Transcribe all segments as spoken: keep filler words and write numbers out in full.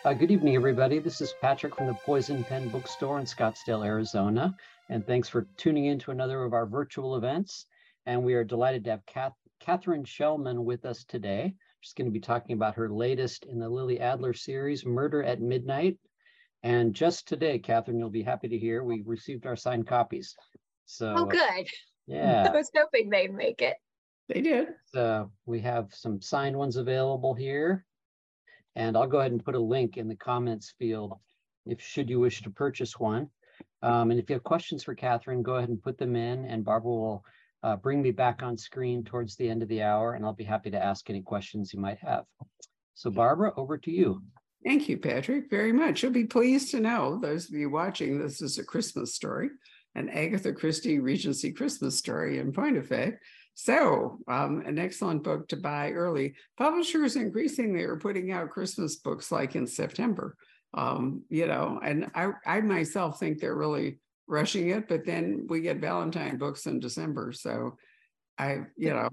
Uh, good evening, everybody. This is Patrick from the Poison Pen Bookstore in Scottsdale, Arizona. And thanks for tuning in to another of our virtual events. And we are delighted to have Kath Katherine Shellman with us today. She's going to be talking about her latest in the Lily Adler series, Murder at Midnight. And just today, Katherine, you'll be happy to hear, we received our signed copies. So, oh, good. Yeah. I was hoping they'd make it. They did. So we have some signed ones available here. And I'll go ahead and put a link in the comments field if should you wish to purchase one. Um, and if you have questions for Katherine, go ahead and put them in, and Barbara will uh, bring me back on screen towards the end of the hour, and I'll be happy to ask any questions you might have. So Barbara, over to you. Thank you, Patrick, very much. You'll be pleased to know, those of you watching, this is a Christmas story, an Agatha Christie Regency Christmas story in point of fact. So um, an excellent book to buy early. Publishers increasingly are putting out Christmas books like in September, um, you know, and I, I myself think they're really rushing it, but then we get Valentine books in December. So I, you know,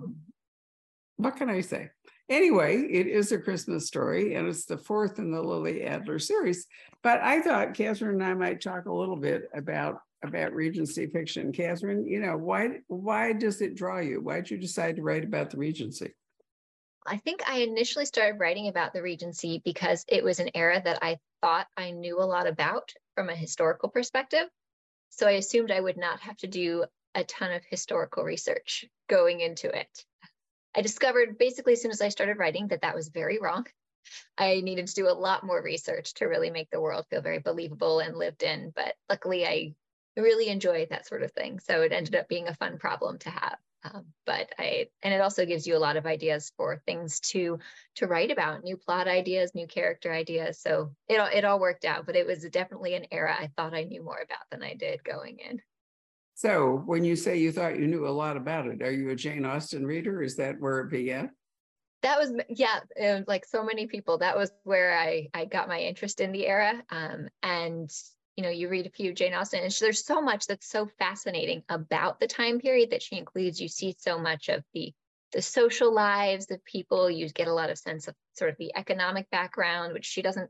what can I say? Anyway, it is a Christmas story, and it's the fourth in the Lily Adler series. But I thought Katherine and I might talk a little bit about about Regency fiction. Katherine, you know, why why does it draw you? Why did you decide to write about the Regency? I think I initially started writing about the Regency because it was an era that I thought I knew a lot about from a historical perspective. So I assumed I would not have to do a ton of historical research going into it. I discovered basically as soon as I started writing that that was very wrong. I needed to do a lot more research to really make the world feel very believable and lived in. But luckily, I really enjoy that sort of thing. So it ended up being a fun problem to have. Um, but I, and it also gives you a lot of ideas for things to to write about, new plot ideas, new character ideas. So it all, it all worked out, but it was definitely an era I thought I knew more about than I did going in. So when you say you thought you knew a lot about it, are you a Jane Austen reader? Is that where it began? That was, yeah, it was like so many people, that was where I, I got my interest in the era. Um, and, you know, you read a few Jane Austen, and there's so much that's so fascinating about the time period that she includes. You see so much of the, the social lives of people. You get a lot of sense of sort of the economic background, which she doesn't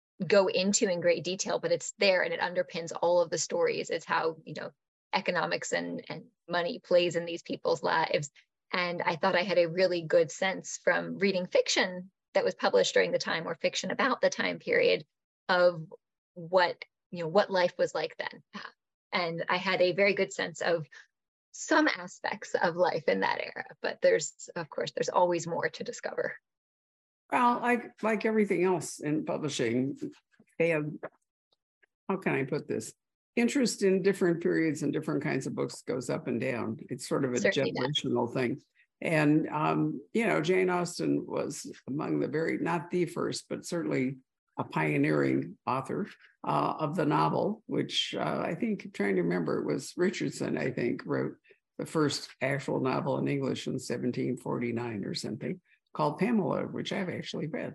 go into in great detail, but it's there and it underpins all of the stories. It's how, you know, economics and, and money plays in these people's lives. And I thought I had a really good sense from reading fiction that was published during the time, or fiction about the time period, of what, you know, what life was like then. And I had a very good sense of some aspects of life in that era, but there's, of course, there's always more to discover. Well, like, like everything else in publishing, and how can I put this? Interest in different periods and different kinds of books goes up and down. It's sort of a Certainly generational does. thing. And, um, you know, Jane Austen was among the very, not the first, but certainly a pioneering author uh, of the novel, which uh, I think, trying to remember, it was Richardson, I think, wrote the first actual novel in English in seventeen forty-nine or something, called Pamela, which I've actually read.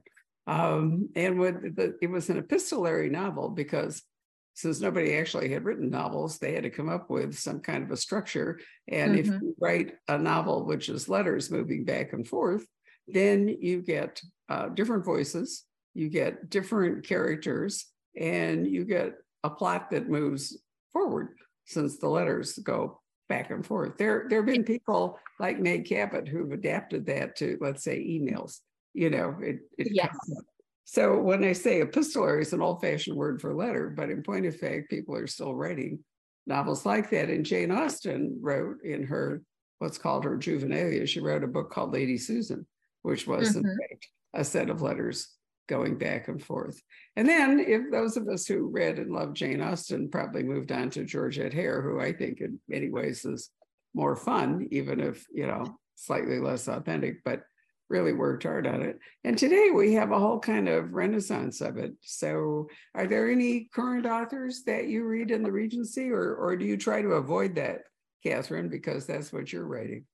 Um, and with the, it was an epistolary novel because since nobody actually had written novels, they had to come up with some kind of a structure. And mm-hmm. if you write a novel, which is letters moving back and forth, then you get uh, different voices, you get different characters, and you get a plot that moves forward since the letters go back and forth. There, there have been people like Meg Cabot who've adapted that to, let's say, emails. You know, it, it yes. comes up. So when I say epistolary, it's an old-fashioned word for letter, but in point of fact, people are still writing novels like that. And Jane Austen wrote in her, what's called her juvenilia, she wrote a book called Lady Susan, which was mm-hmm. in fact a set of letters going back and forth. And then if those of us who read and loved Jane Austen probably moved on to Georgette Hare, who I think in many ways is more fun, even if, you know, slightly less authentic, but really worked hard on it. And today we have a whole kind of renaissance of it. So are there any current authors that you read in the Regency, or, or do you try to avoid that, Katherine, because that's what you're writing?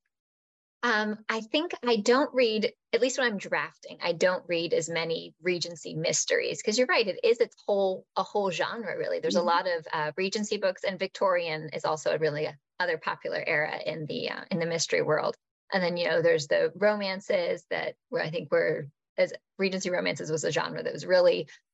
Um, I think I don't read, at least when I'm drafting, I don't read as many Regency mysteries, because you're right, it is its whole, a whole genre, really. There's mm-hmm. a lot of uh, Regency books, and Victorian is also a really other popular era in the uh, in the mystery world. And then, you know, there's the romances that where I think were, as Regency romances was a genre that was really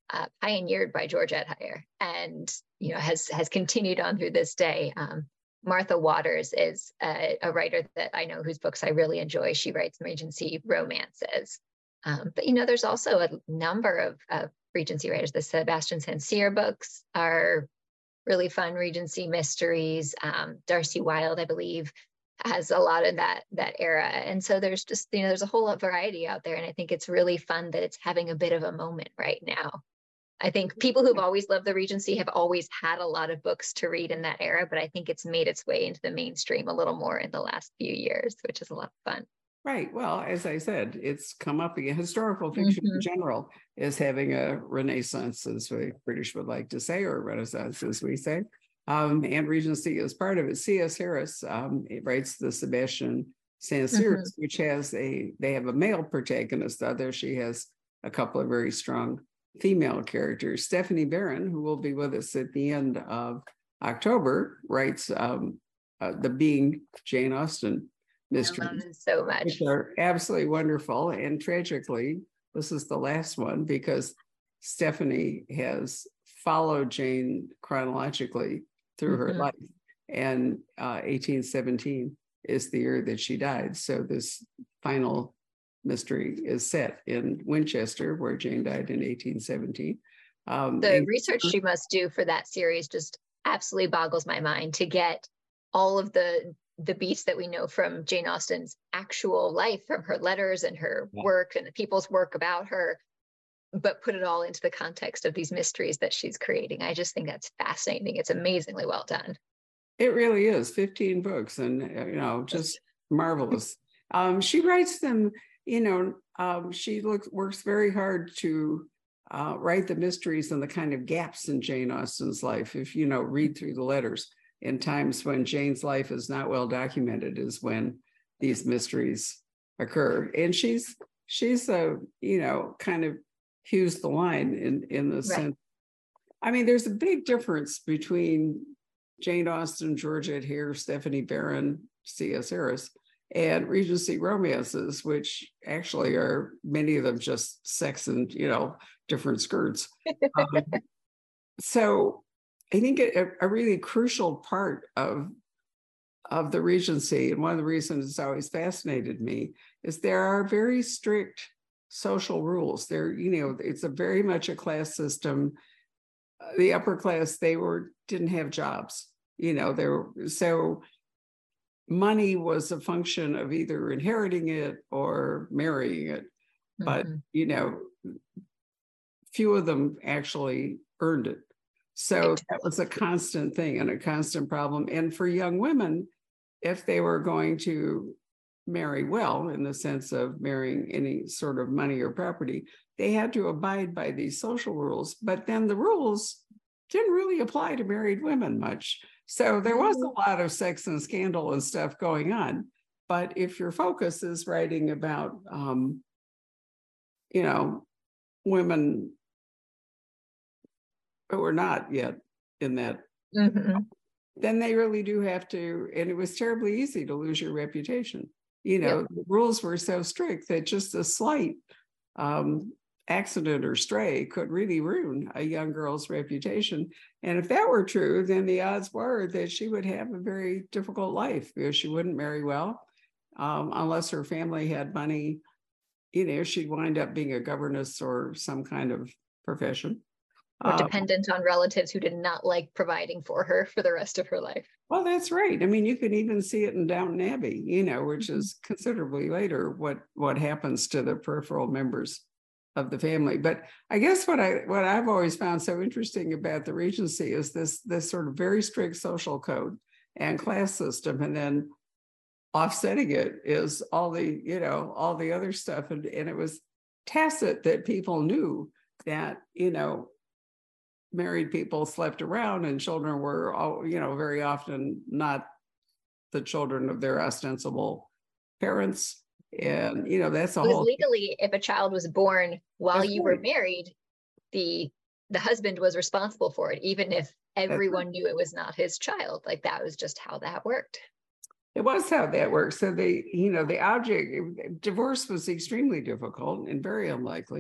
uh, pioneered by Georgette Heyer, and you know has has continued on through this day. Um, Martha Waters is a, a writer that I know whose books I really enjoy. She writes Regency romances. Um, but, you know, there's also a number of, of Regency writers. The Sebastian Saint-Cyr books are really fun Regency mysteries. Um, Darcy Wilde, I believe, has a lot of that, that era. And so there's just, you know, there's a whole variety out there. And I think it's really fun that it's having a bit of a moment right now. I think people who've always loved the Regency have always had a lot of books to read in that era, but I think it's made its way into the mainstream a little more in the last few years, which is a lot of fun. Right. Well, as I said, it's come up again. Historical fiction Mm-hmm. in general is having a renaissance, as we British would like to say, or renaissance, as we say. Um, and Regency is part of it. C S. Harris um, writes the Sebastian Saint-Cyr, mm-hmm. which has a, they have a male protagonist. Other, she has a couple of very strong female characters. Stephanie Barron, who will be with us at the end of October, writes um, uh, the Being Jane Austen mysteries. I love them so much. Which are absolutely wonderful. And tragically, this is the last one because Stephanie has followed Jane chronologically through mm-hmm. her life. And uh, eighteen seventeen is the year that she died. So this final mystery is set in Winchester, where Jane died in eighteen seventeen. Um, the and- research she must do for that series just absolutely boggles my mind, to get all of the the beats that we know from Jane Austen's actual life, from her letters and her yeah. work and the people's work about her, but put it all into the context of these mysteries that she's creating. I just think that's fascinating. It's amazingly well done. It really is. fifteen books, and you know, just marvelous. Um, she writes them, you know, um, she looks works very hard to uh, write the mysteries and the kind of gaps in Jane Austen's life. If you know, read through the letters, in times when Jane's life is not well documented, is when these mysteries occur. And she's she's a you know kind of hews the line in in the right. sense. I mean, there's a big difference between Jane Austen, Georgette Heyer, Stephanie Barron, C S. Harris, and Regency romances, which actually are many of them just sex and, you know, different skirts. um, so I think a, a really crucial part of, of the Regency, and one of the reasons it's always fascinated me, is there are very strict social rules. There, you know, it's a very much a class system. The upper class, they were didn't have jobs, you know, there. So money was a function of either inheriting it or marrying it. Mm-hmm. But, you know, few of them actually earned it. So that was a constant thing and a constant problem. And for young women, if they were going to marry well, in the sense of marrying any sort of money or property, they had to abide by these social rules. But then the rules didn't really apply to married women much. So there was a lot of sex and scandal and stuff going on. But if your focus is writing about, um, you know, women who are not yet in that, mm-hmm. then they really do have to, and it was terribly easy to lose your reputation. You know, yep. The rules were so strict that just a slight um, accident or stray could really ruin a young girl's reputation. And if that were true, then the odds were that she would have a very difficult life, because she wouldn't marry well um, unless her family had money. You know, she'd wind up being a governess or some kind of profession. Or dependent um, on relatives who did not like providing for her for the rest of her life. Well, that's right. I mean, you can even see it in Downton Abbey, you know, which mm-hmm. is considerably later what what happens to the peripheral members of the family. But I guess what I what I've always found so interesting about the Regency is this this sort of very strict social code and class system, and then offsetting it is all the, you know, all the other stuff. And, and it was tacit that people knew that, you know, married people slept around and children were, all, you know, very often not the children of their ostensible parents. And, you know, that's a because whole legally, if a child was born while that's you right. were married, the the husband was responsible for it, even if everyone right. knew it was not his child. Like, that was just how that worked. It was how that worked. So the, you know, the object, divorce was extremely difficult and very unlikely.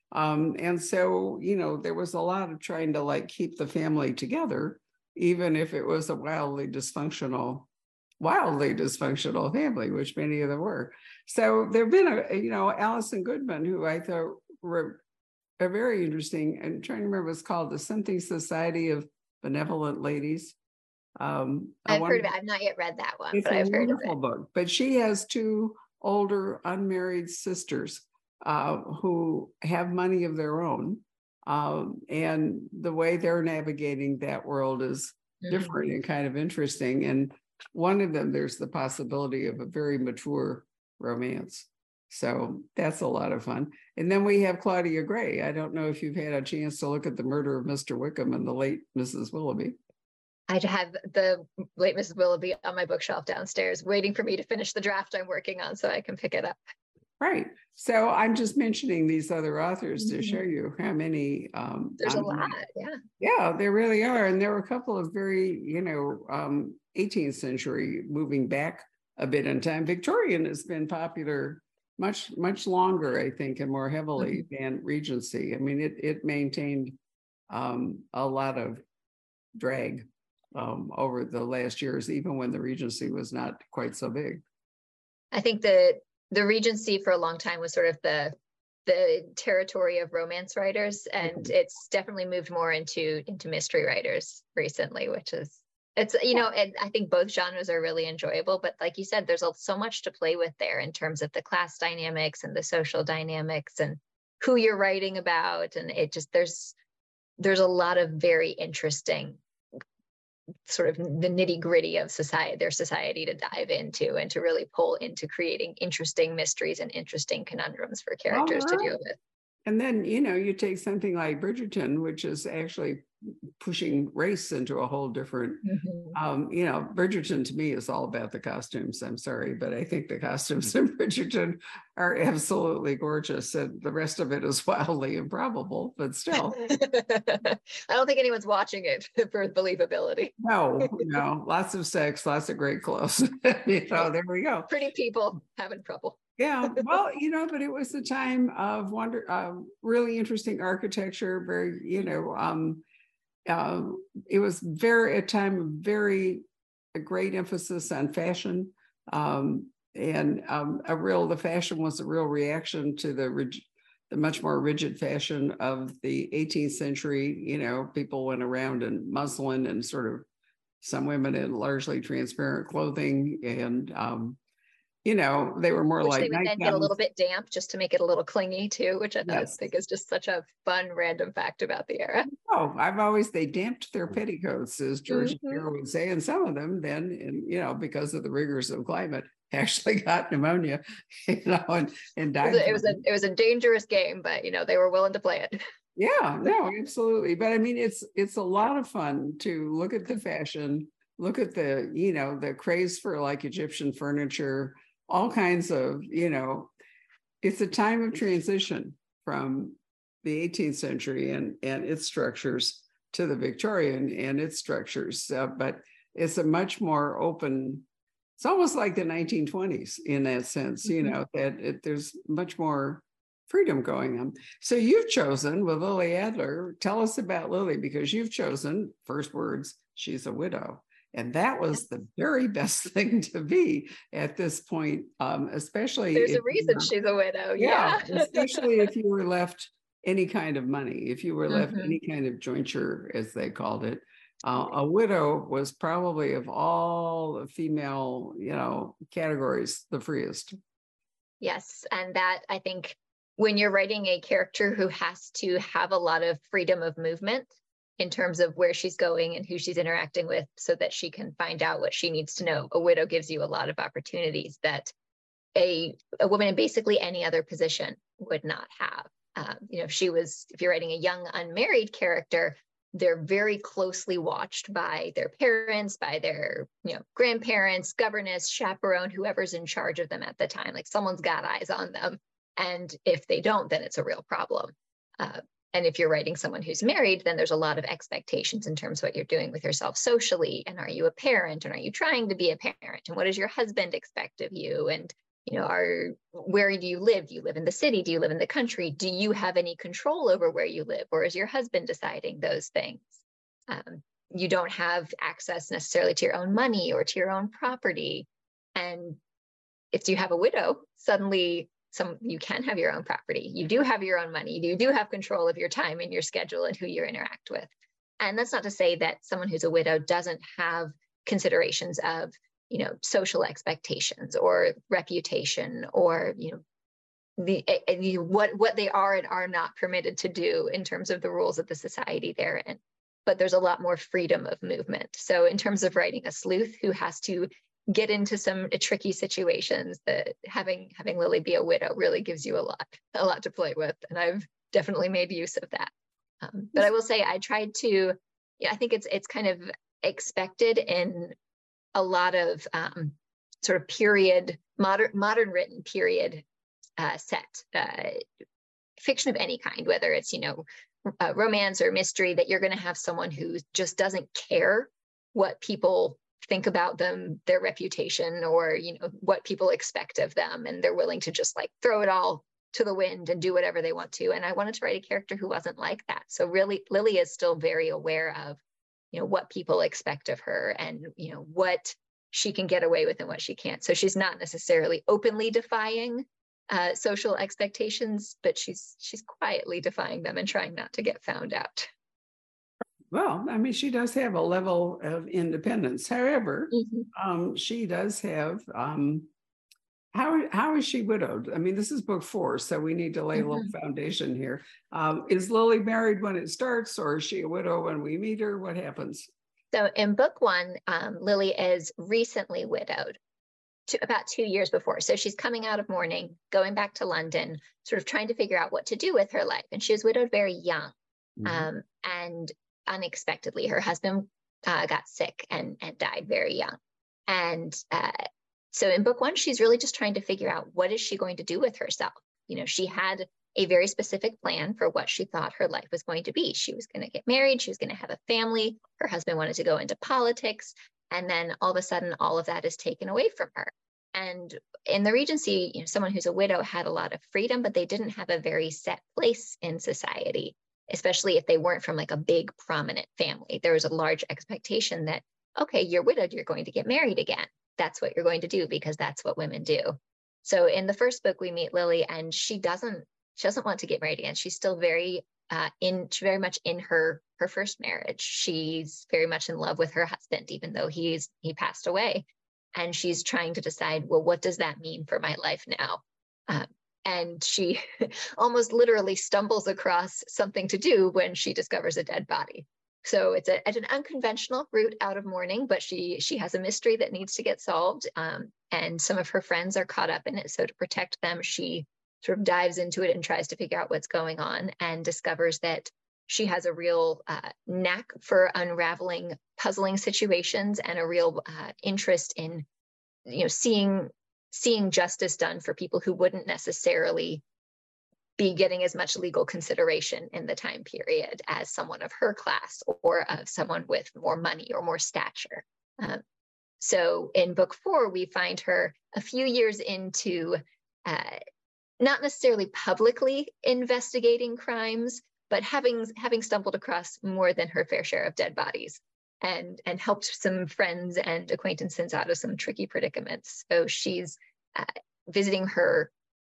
Um, and so, you know, there was a lot of trying to like keep the family together, even if it was a wildly dysfunctional, wildly dysfunctional family, which many of them were. So there've been a, you know, Alison Goodman, who I thought were a very interesting, I'm trying to remember what it's called, the Something Society of Benevolent Ladies. Um, I've heard of it. I've not yet read that one, it's but a I've heard of wonderful it. book. But she has two older unmarried sisters uh, who have money of their own. Um, and the way they're navigating that world is Mm-hmm. different and kind of interesting. And one of them, there's the possibility of a very mature romance. So that's a lot of fun. And then we have Claudia Gray. I don't know if you've had a chance to look at The Murder of Mister Wickham and the Late Missus Willoughby. I have the Late Missus Willoughby on my bookshelf downstairs, waiting for me to finish the draft I'm working on so I can pick it up. Right. So I'm just mentioning these other authors Mm-hmm. to show you how many. Um, There's a um, lot, yeah. Yeah, there really are. And there were a couple of very, you know, um, eighteenth century, moving back a bit in time. Victorian has been popular much, much longer, I think, and more heavily mm-hmm. than Regency. I mean, it, it maintained um, a lot of drag um, over the last years, even when the Regency was not quite so big. I think that the Regency for a long time was sort of the the territory of romance writers, and mm-hmm. it's definitely moved more into into mystery writers recently, which is it's you know, and I think both genres are really enjoyable, but like you said, there's so much to play with there in terms of the class dynamics and the social dynamics and who you're writing about, and it just there's there's a lot of very interesting sort of the nitty gritty of society, their society to dive into and to really pull into creating interesting mysteries and interesting conundrums for characters right. to deal with. And then, you know, you take something like Bridgerton, which is actually pushing race into a whole different, mm-hmm. um, you know, Bridgerton to me is all about the costumes. I'm sorry, but I think the costumes in Bridgerton are absolutely gorgeous. And the rest of it is wildly improbable, but still. I don't think anyone's watching it for believability. No, no, lots of sex, lots of great clothes. You know, there we go. Pretty people having trouble. Yeah, well, you know, but it was a time of wonder, uh, really interesting architecture, very, you know, um, uh, it was very, a time of very, a great emphasis on fashion. Um, and um, a real, the fashion was a real reaction to the, rig, the much more rigid fashion of the eighteenth century. You know, people went around in muslin and sort of some women in largely transparent clothing, and um, you know, they were more which like they would then get a little bit damp just to make it a little clingy too, which I yes. think is just such a fun random fact about the era. Oh, I've always, they damped their petticoats, as George mm-hmm. would say, and some of them then, and you know, because of the rigors of climate, actually got pneumonia, you know, and, and died. It was, a, it was a it was a dangerous game, but you know, they were willing to play it. Yeah, no, absolutely. But I mean, it's it's a lot of fun to look at the fashion, look at the, you know, the craze for like Egyptian furniture, all kinds of, you know, it's a time of transition from the eighteenth century and, and its structures to the Victorian and its structures. Uh, but it's a much more open, it's almost like the nineteen twenties in that sense, you mm-hmm. know, that it, there's much more freedom going on. So you've chosen with Lily Adler, tell us about Lily, because you've chosen, first words, she's a widow. And that was the very best thing to be at this point, um, especially. There's a reason she's a widow. Yeah, yeah. especially if you were left any kind of money, if you were left mm-hmm. any kind of jointure, as they called it. Uh, a widow was probably of all the female, you know, categories, the freest. Yes. And that, I think, when you're writing a character who has to have a lot of freedom of movement, in terms of where she's going and who she's interacting with so that she can find out what she needs to know. A widow gives you a lot of opportunities that a, a woman in basically any other position would not have. Um, you know, if she was, if you're writing a young unmarried character, they're very closely watched by their parents, by their, you know, grandparents, governess, chaperone, whoever's in charge of them at the time. Like someone's got eyes on them. And if they don't, then it's a real problem. Uh, And if you're writing someone who's married, then there's a lot of expectations in terms of what you're doing with yourself socially. And are you a parent? And are you trying to be a parent? And what does your husband expect of you? And you know, are, where do you live? Do you live in the city? Do you live in the country? Do you have any control over where you live? Or is your husband deciding those things? Um, you don't have access necessarily to your own money or to your own property. And if you have a widow, suddenly some you can have your own property. You do have your own money. You do have control of your time and your schedule and who you interact with. And that's not to say that someone who's a widow doesn't have considerations of, you know, social expectations or reputation or, you know, the, uh, what, what they are and are not permitted to do in terms of the rules of the society they're in. But there's a lot more freedom of movement. So in terms of writing a sleuth who has to get into some uh, tricky situations, that having having Lily be a widow really gives you a lot, a lot to play with. And I've definitely made use of that. Um, but I will say I tried to, yeah, I think it's it's kind of expected in a lot of um, sort of period, modern modern written period uh, set uh, fiction of any kind, whether it's, you know, uh, romance or mystery, that you're going to have someone who just doesn't care what people think about them, their reputation, or, you know, what people expect of them, and they're willing to just like throw it all to the wind and do whatever they want to. And I wanted to write a character who wasn't like that. So really, Lily is still very aware of, you know, what people expect of her and, you know, what she can get away with and what she can't. So she's not necessarily openly defying uh, social expectations, but she's she's quietly defying them and trying not to get found out. Well, I mean, she does have a level of independence. However, Mm-hmm. um, she does have, um, how, how is she widowed? I mean, this is book four, so we need to lay mm-hmm. a little foundation here. Um, is Lily married when it starts, or is she a widow when we meet her? What happens? So in book one, um, Lily is recently widowed, to about two years before. So she's coming out of mourning, going back to London, sort of trying to figure out what to do with her life. And she was widowed very young. Mm-hmm. um, and unexpectedly, her husband uh, got sick and, and died very young. And uh, so in book one, she's really just trying to figure out, what is she going to do with herself? You know, she had a very specific plan for what she thought her life was going to be. She was going to get married. She was going to have a family. Her husband wanted to go into politics. And then all of a sudden, all of that is taken away from her. And in the Regency, you know, someone who's a widow had a lot of freedom, but they didn't have a very set place in society, especially if they weren't from like a big prominent family. There was a large expectation that, okay, you're widowed, you're going to get married again. That's what you're going to do because that's what women do. So in the first book, we meet Lily, and she doesn't, she doesn't want to get married again. She's still very uh, in, very much in her, her first marriage. She's very much in love with her husband, even though he's, he passed away. And she's trying to decide, well, what does that mean for my life now? Um, And she almost literally stumbles across something to do when she discovers a dead body. So it's, a, it's an unconventional route out of mourning, but she she has a mystery that needs to get solved. Um, and some of her friends are caught up in it. So to protect them, she sort of dives into it and tries to figure out what's going on, and discovers that she has a real uh, knack for unraveling puzzling situations and a real uh, interest in, you know, seeing seeing justice done for people who wouldn't necessarily be getting as much legal consideration in the time period as someone of her class or of someone with more money or more stature. Um, so in book four, we find her a few years into uh, not necessarily publicly investigating crimes, but having having stumbled across more than her fair share of dead bodies, and and helped some friends and acquaintances out of some tricky predicaments. So she's uh, visiting her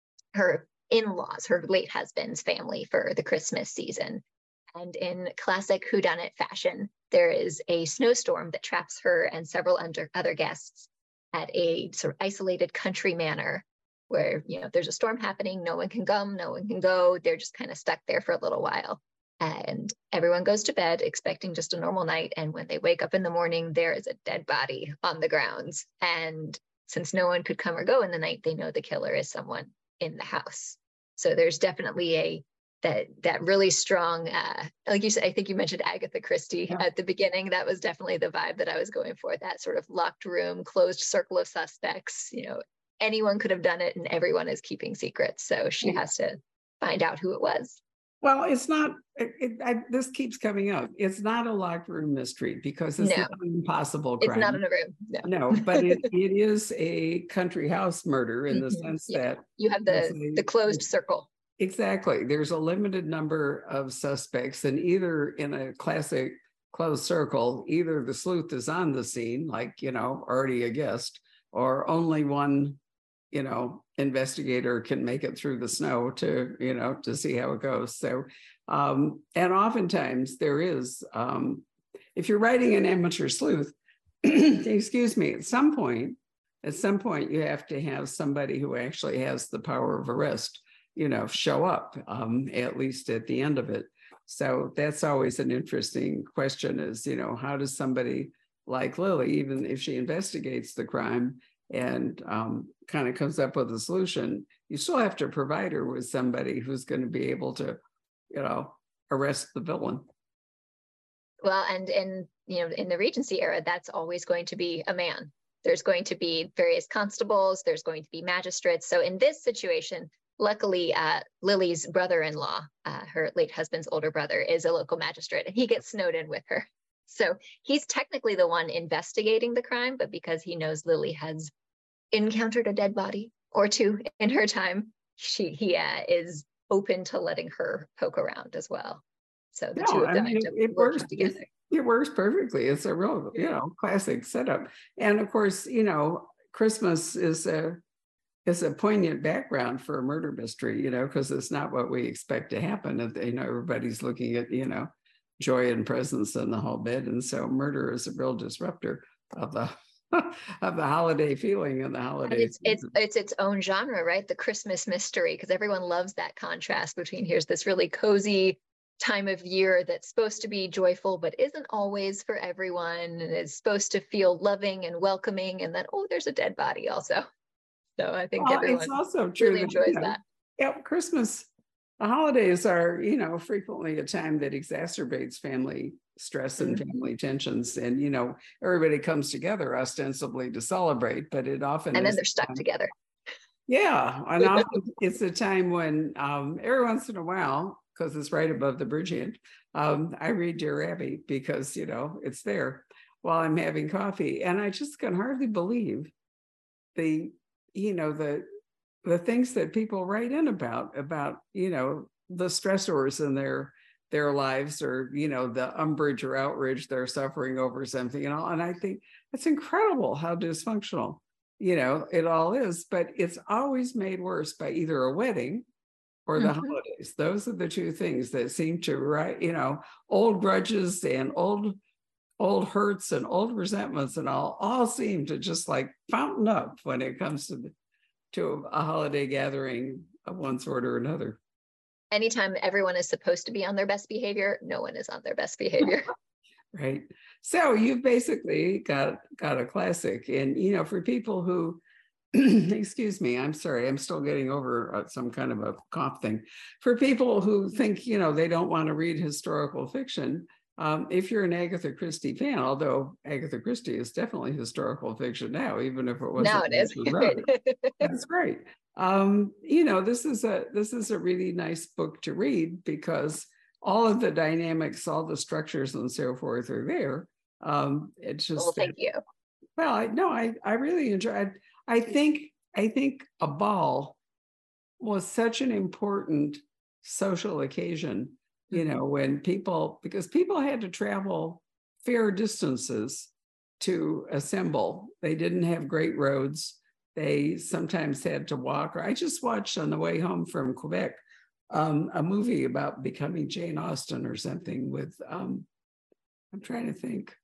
her in-laws, her late husband's family, for the Christmas season. And in classic whodunit fashion, there is a snowstorm that traps her and several under, other guests at a sort of isolated country manor where, you know, there's a storm happening, no one can come, no one can go. They're just kind of stuck there for a little while. And everyone goes to bed expecting just a normal night. And when they wake up in the morning, there is a dead body on the grounds. And since no one could come or go in the night, they know the killer is someone in the house. So there's definitely a that that really strong, uh, like you said, I think you mentioned Agatha Christie yeah. at the beginning. That was definitely the vibe that I was going for, that sort of locked room, closed circle of suspects. You know, anyone could have done it and everyone is keeping secrets. So she yeah. has to find out who it was. Well, it's not, it, it, I, this keeps coming up. It's not a locked room mystery because it's No. not an impossible It's crime. not in a room. No. No, but it, it is a country house murder in the Mhm. sense Yeah. that You have there's the, a- the closed circle. Exactly. There's a limited number of suspects, and either in a classic closed circle, either the sleuth is on the scene, like, you know, already a guest, or only one, you know, investigator can make it through the snow to, you know, to see how it goes. So, um, and oftentimes there is, um, if you're writing an amateur sleuth, excuse me, at some point, at some point you have to have somebody who actually has the power of arrest, you know, show up, um, at least at the end of it. So that's always an interesting question is, you know, how does somebody like Lily, even if she investigates the crime and um, kind of comes up with a solution, you still have to provide her with somebody who's going to be able to, you know, arrest the villain. Well, and in, you know, in the Regency era, that's always going to be a man. There's going to be various constables, there's going to be magistrates. So in this situation, luckily, uh, Lily's brother-in-law, uh, her late husband's older brother, is a local magistrate, and he gets snowed in with her. So he's technically the one investigating the crime, but because he knows Lily has encountered a dead body or two in her time, she he uh, is open to letting her poke around as well. So the No, two of I them mean, end it, up it working works. together. It, it works perfectly. It's a real, you know, classic setup. And of course, you know, Christmas is a is a poignant background for a murder mystery, you know, because it's not what we expect to happen. And, you know, everybody's looking at, you know, joy and presents and the whole bit. And so murder is a real disruptor of the of the holiday feeling and the holiday. And it's it's it's its own genre, right? The Christmas mystery, because everyone loves that contrast between here's this really cozy time of year that's supposed to be joyful, but isn't always for everyone, and is supposed to feel loving and welcoming. And then, oh, there's a dead body also. So I think well, everyone it's also true really that, enjoys you know, that. Yeah, Christmas, the holidays are, you know, frequently a time that exacerbates family stress and Mhm. family tensions. And, you know, everybody comes together ostensibly to celebrate, but it often And then is. they're stuck um, together. Yeah, and often it's a time when um, every once in a while, because it's right above the bridge end, um, I read Dear Abby because, you know, it's there while I'm having coffee. And I just can hardly believe the, you know, the the things that people write in about, about, you know, the stressors in their their lives, or, you know, the umbrage or outrage they're suffering over something, you know. And I think it's incredible how dysfunctional, you know, it all is, but it's always made worse by either a wedding or the Mhm. holidays. Those are the two things that seem to, right, you know, old grudges and old old hurts and old resentments and all all seem to just like fountain up when it comes to the, to a holiday gathering of one sort or another. Anytime everyone is supposed to be on their best behavior, no one is on their best behavior. Right. So you've basically got got a classic. And, you know, for people who, excuse me, I'm sorry, I'm still getting over uh, some kind of a cough thing. For people who think, you know, they don't want to read historical fiction, um, if you're an Agatha Christie fan, although Agatha Christie is definitely historical fiction now, even if it wasn't. Now it is. That's great. Um, you know, this is a this is a really nice book to read because all of the dynamics, all the structures and so forth are there. Um, it's just, Well, thank you. well, I no, I I really enjoyed. I think I think a ball was such an important social occasion, you know, when people, because people had to travel fair distances to assemble. They didn't have great roads. They sometimes had to walk. Or I just watched on the way home from Quebec um, a movie about becoming Jane Austen or something with, um, I'm trying to think,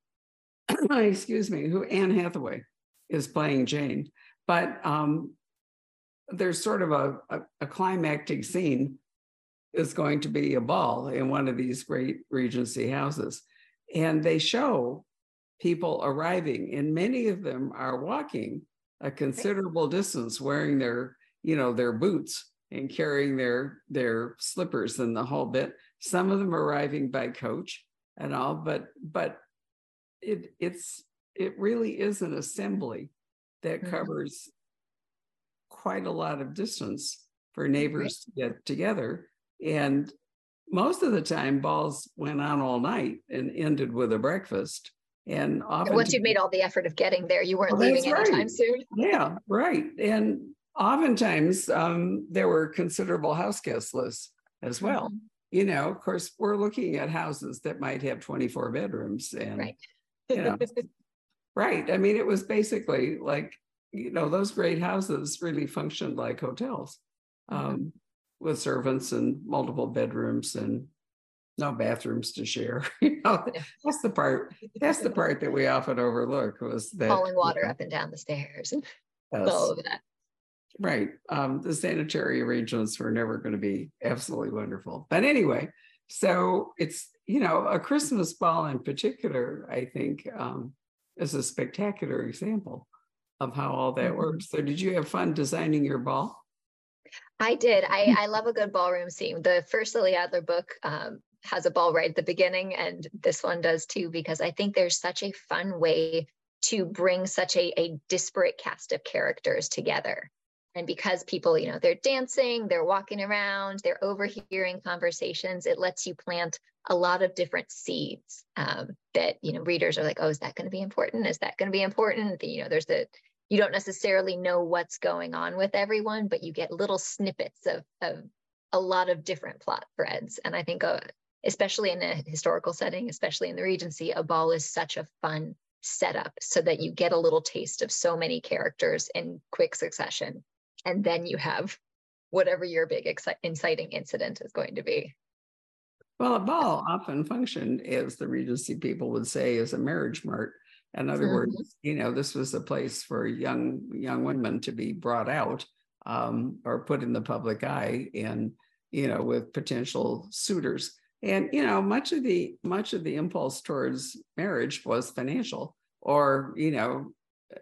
excuse me, who Anne Hathaway is playing Jane. But um, there's sort of a, a, a climactic scene is going to be a ball in one of these great Regency houses. And they show people arriving, and many of them are walking a considerable distance, wearing their, you know, their boots and carrying their, their slippers and the whole bit. Some of them arriving by coach and all, but, but it, it's, it really is an assembly that covers quite a lot of distance for neighbors to get together. And most of the time balls went on all night and ended with a breakfast. And often once you'd made all the effort of getting there, you weren't well, leaving that's anytime right. soon. Yeah, right. And oftentimes um, there were considerable house guest lists as well. Mm-hmm. You know, of course, we're looking at houses that might have twenty-four bedrooms and, right. you know, right. I mean, it was basically like, you know, those great houses really functioned like hotels um, mm-hmm. with servants and multiple bedrooms and no bathrooms to share. You know, yeah. that's the part, that's the part that we often overlook was that falling water you know, up and down the stairs and yes. all of that. Right. Um, the sanitary arrangements were never going to be absolutely wonderful. But anyway, so it's, you know, a Christmas ball in particular, I think, um, is a spectacular example of how all that mm-hmm. works. So did you have fun designing your ball? I did. I, I love a good ballroom scene. The first Lily Adler book um, has a ball right at the beginning, and this one does too, because I think there's such a fun way to bring such a, a disparate cast of characters together. And because people, you know, they're dancing, they're walking around, they're overhearing conversations, it lets you plant a lot of different seeds um, that, you know, readers are like, oh, is that going to be important? Is that going to be important? You know, there's the, you don't necessarily know what's going on with everyone, but you get little snippets of, of a lot of different plot threads. And I think, uh, especially in a historical setting, especially in the Regency, a ball is such a fun setup so that you get a little taste of so many characters in quick succession. And then you have whatever your big exci- inciting incident is going to be. Well, a ball often functioned, as the Regency people would say, as a marriage mart. In other mm-hmm. words, you know, this was a place for young young women to be brought out um, or put in the public eye, and you know, with potential suitors. And you know, much of the much of the impulse towards marriage was financial, or you know,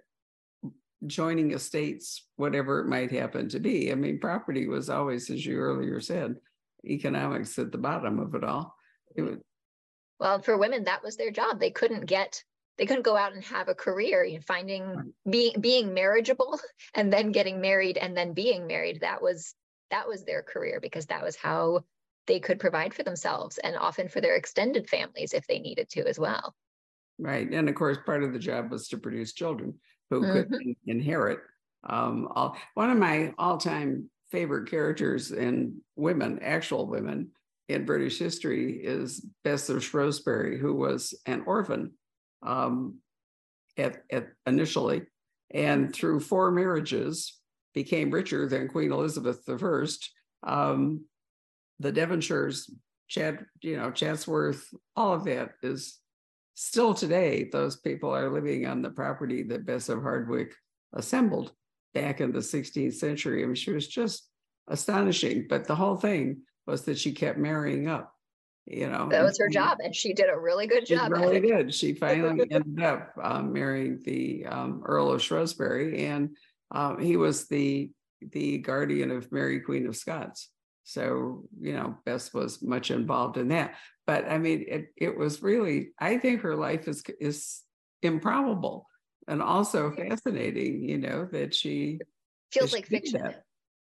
joining estates, whatever it might happen to be. I mean, property was always, as you earlier said, economics at the bottom of it all. It was, well, for women, that was their job. They couldn't get, they couldn't go out and have a career, you know, finding, right. being, being marriageable and then getting married and then being married. That was, that was their career, because that was how they could provide for themselves and often for their extended families if they needed to as well. Right. And of course, part of the job was to produce children who mm-hmm. could in- inherit. Um, all, one of my all-time favorite characters in women, actual women in British history, is Bess of Shrewsbury, who was an orphan um, at, at initially, and through four marriages became richer than Queen Elizabeth the First. Um, the Devonshires, Chad, you know, Chatsworth, all of that is still today. Those people are living on the property that Bess of Hardwicke assembled back in the sixteenth century. I mean, she was just astonishing. But the whole thing was that she kept marrying up. You know, that was her job, and she did a really good job. She really did. She finally ended up um, marrying the um, Earl of Shrewsbury, and um, he was the the guardian of Mary, Queen of Scots. So, you know, Bess was much involved in that. But I mean, it, it was really, I think her life is is improbable and also fascinating, you know, that she feels that like she fiction. That.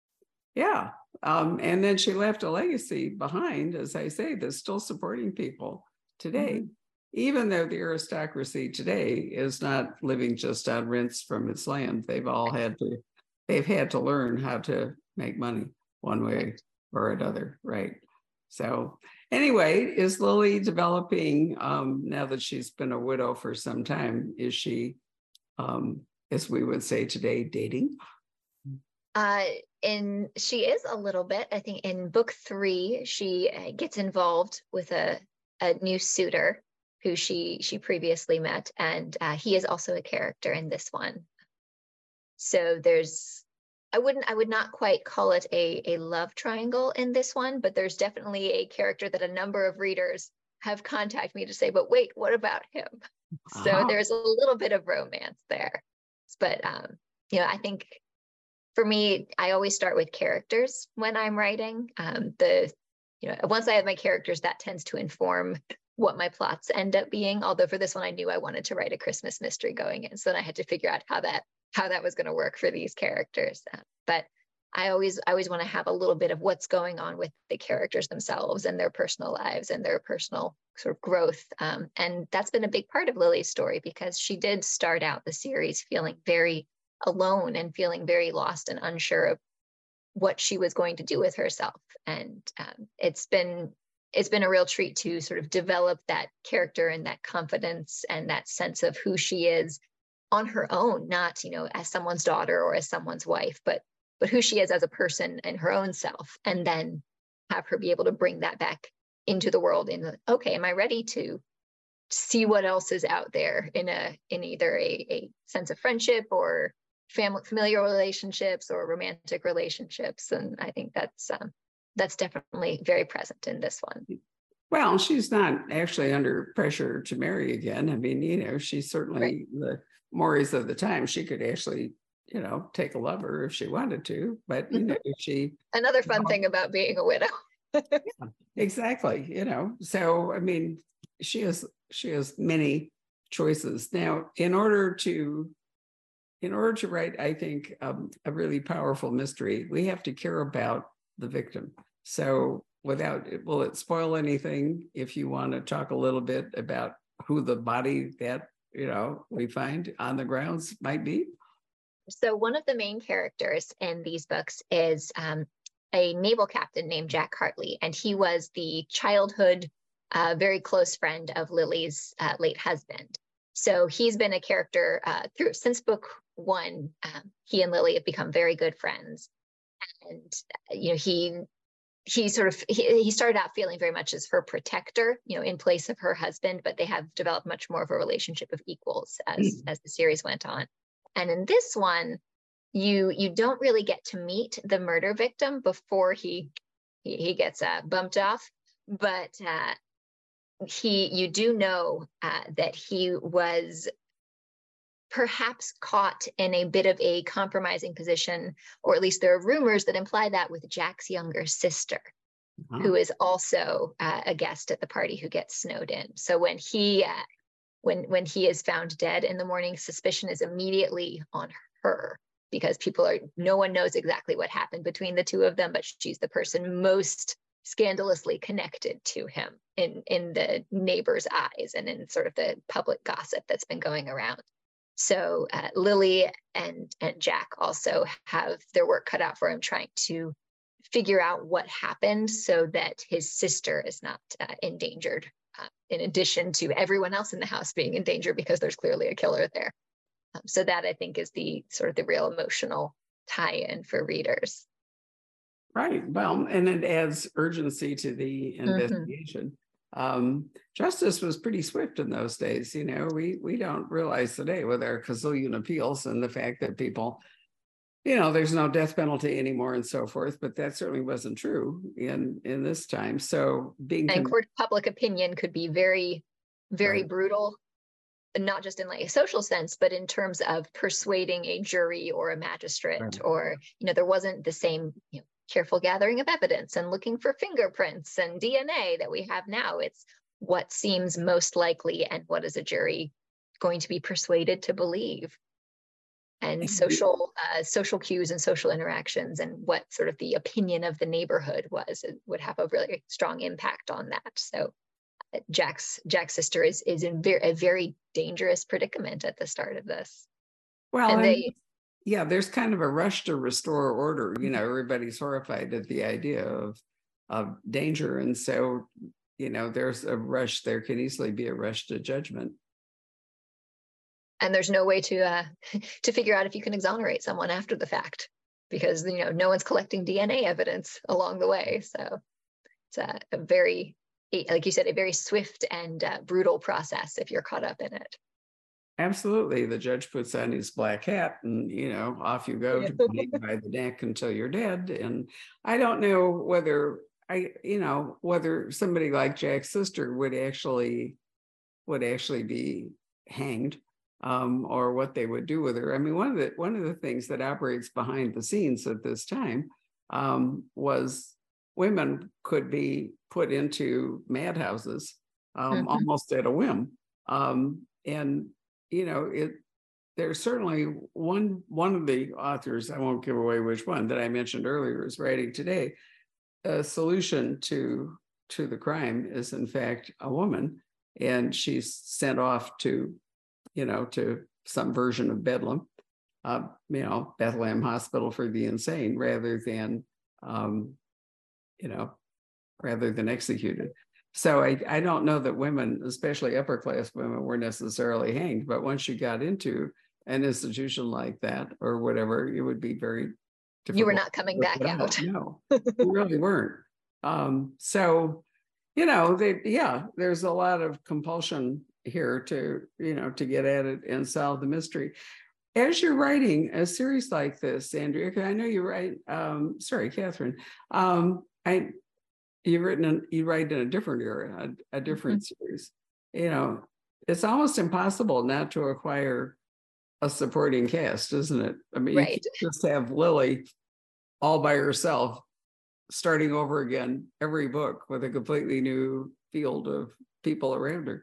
Yeah. Um, and then she left a legacy behind, as I say, that's still supporting people today, mm-hmm. even though the aristocracy today is not living just on rents from its land. They've all had to, they've had to learn how to make money one way or another, right? So anyway, is Lily developing, um, now that she's been a widow for some time, is she, um, as we would say today, dating? Uh, in she is a little bit. I think in book three, she gets involved with a, a new suitor who she she previously met, and uh, he is also a character in this one. So there's, I wouldn't, I would not quite call it a, a love triangle in this one, but there's definitely a character that a number of readers have contacted me to say, but wait, what about him? Uh-huh. So there's a little bit of romance there. But, um, you know, I think for me, I always start with characters when I'm writing. Um, the, you know, once I have my characters, that tends to inform what my plots end up being. Although for this one, I knew I wanted to write a Christmas mystery going in. So then I had to figure out how that how that was going to work for these characters. Uh, but I always, I always want to have a little bit of what's going on with the characters themselves and their personal lives and their personal sort of growth. Um, and that's been a big part of Lily's story, because she did start out the series feeling very alone and feeling very lost and unsure of what she was going to do with herself. And um, it's been, it's been a real treat to sort of develop that character and that confidence and that sense of who she is on her own, not, you know, as someone's daughter or as someone's wife, but but who she is as a person and her own self, and then have her be able to bring that back into the world in the, okay, am I ready to see what else is out there in a in either a, a sense of friendship or family familial relationships or romantic relationships. And I think that's um, that's definitely very present in this one. Well, she's not actually under pressure to marry again. I mean, you know, she's certainly right. The Maury's of the time, she could actually, you know, take a lover if she wanted to, but you know, she another fun thing about being a widow. Yeah, exactly. You know, so I mean, she has she has many choices now. In order to in order to write, I think, um, a really powerful mystery, we have to care about the victim. So without, will it spoil anything if you want to talk a little bit about who the body that, you know, we find on the grounds might be? So one of the main characters in these books is um, a naval captain named Jack Hartley, and he was the childhood, uh, very close friend of Lily's uh, late husband. So he's been a character uh, through since book one. Um, he and Lily have become very good friends, and you know he he sort of he, he started out feeling very much as her protector, you know, in place of her husband, but they have developed much more of a relationship of equals as mm. as the series went on. And in this one, you you don't really get to meet the murder victim before he he, he gets uh, bumped off, but uh, he you do know uh, that he was perhaps caught in a bit of a compromising position, or at least there are rumors that imply that, with Jack's younger sister, uh-huh. who is also uh, a guest at the party who gets snowed in. So when he uh, when when he is found dead in the morning, suspicion is immediately on her, because people are no one knows exactly what happened between the two of them, but she's the person most scandalously connected to him in in the neighbors' eyes and in sort of the public gossip that's been going around. So uh, Lily and and Jack also have their work cut out for him, trying to figure out what happened so that his sister is not uh, endangered, uh, in addition to everyone else in the house being in danger, because there's clearly a killer there. Um, so that, I think, is the sort of the real emotional tie-in for readers. Right. Well, and it adds urgency to the investigation. Mm-hmm. Um, justice was pretty swift in those days. You know, we we don't realize today with our gazillion appeals and the fact that people, you know, there's no death penalty anymore and so forth, but that certainly wasn't true in in this time. So being and court public opinion could be very, very right. brutal, not just in like a social sense, but in terms of persuading a jury or a magistrate, right. or, you know, there wasn't the same, you know, careful gathering of evidence and looking for fingerprints and D N A that we have now. It's what seems most likely and what is a jury going to be persuaded to believe. And social uh, social cues and social interactions and what sort of the opinion of the neighborhood was, it would have a really strong impact on that. So uh, Jack's Jack's sister is is in very, a very dangerous predicament at the start of this. Well, and they. Yeah, there's kind of a rush to restore order. You know, everybody's horrified at the idea of of danger, and so, you know, there's a rush. There can easily be a rush to judgment. And there's no way to uh, to figure out if you can exonerate someone after the fact, because, you know, no one's collecting D N A evidence along the way. So it's a, a very, like you said, a very swift and uh, brutal process if you're caught up in it. Absolutely. The judge puts on his black hat and, you know, off you go to be by the neck until you're dead. And I don't know whether I, you know, whether somebody like Jack's sister would actually would actually be hanged, um, or what they would do with her. I mean, one of the one of the things that operates behind the scenes at this time um, was women could be put into madhouses um, mm-hmm. almost at a whim. Um, and you know, it there's certainly one, one of the authors, I won't give away which one, that I mentioned earlier is writing today. A solution to, to the crime is in fact a woman, and she's sent off to, you know, to some version of Bedlam, uh, you know, Bethlehem Hospital for the Insane, rather than, um, you know, rather than executed. So I, I don't know that women, especially upper class women, were necessarily hanged, but once you got into an institution like that or whatever, it would be very difficult. You were not coming back out. No, you really weren't. Um, so, you know, they, yeah, there's a lot of compulsion here to, you know, to get at it and solve the mystery. As you're writing a series like this, Andrea, I know you write, um, sorry, Catherine, um, I, you've written, an, you write in a different era, a, a different mm-hmm. series. You know, it's almost impossible not to acquire a supporting cast, isn't it? I mean, right. You can't just have Lily all by herself, starting over again every book with a completely new field of people around her.